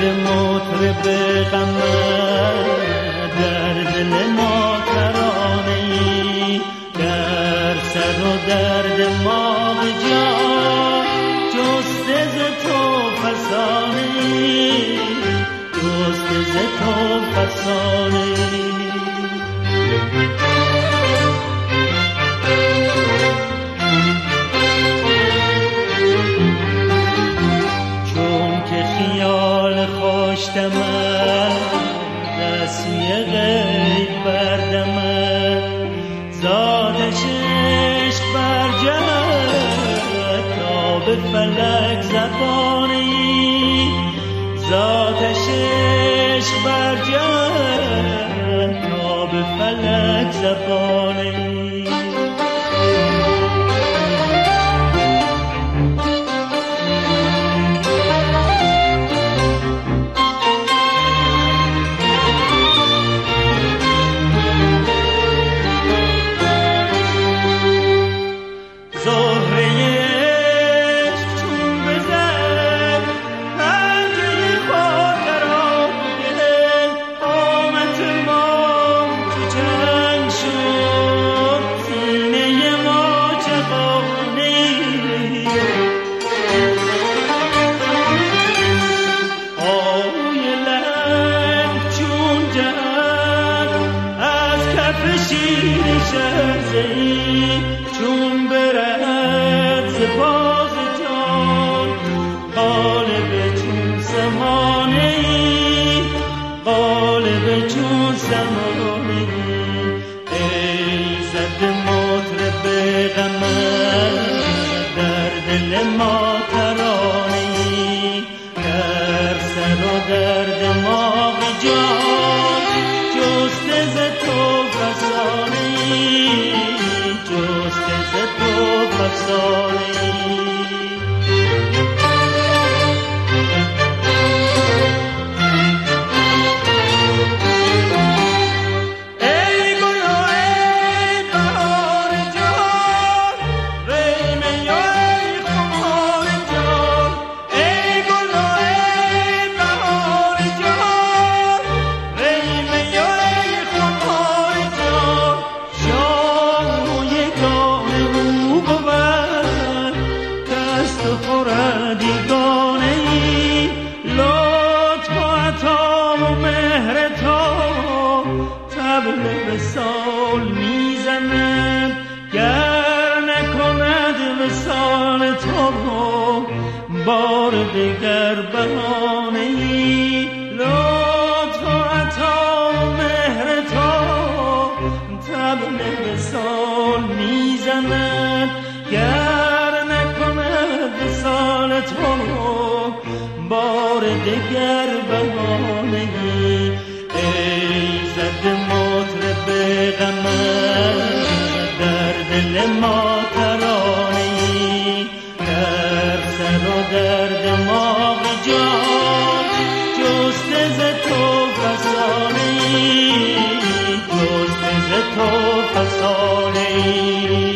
مطرب غمت در دل ما ترانه‌ای، در سر و در دماغ جان جسته ز تو فسانه‌ای، جسته ز تو فسانه‌ای. دستی غیب بردمد، زادش عشق برجد تا به فلک زبانه‌ای، زادش عشق برجد تا به فلک زبانه‌ای. چون برد ز باز جان غالب چون زمانه‌ای، غالب چون زمانه‌ای. ای زد مطرب غمت در دل ما ترانه‌ای، در سر و در دماغ جان جسته ز تو فسانه‌ای، جسته ز تو فسانه‌ای. بار دگر بهانه‌ای، لطف و عطا و مهر تو طبل وصال میزند، گر نکند وصال تو بار دگر بهانه‌ای. ای زد مطرب غمت در دل ما ترانه‌ای، در سر و در دماغ جان جسته ز تو فسانه‌ای، جسته ز تو فسانه‌ای.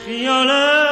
خیالت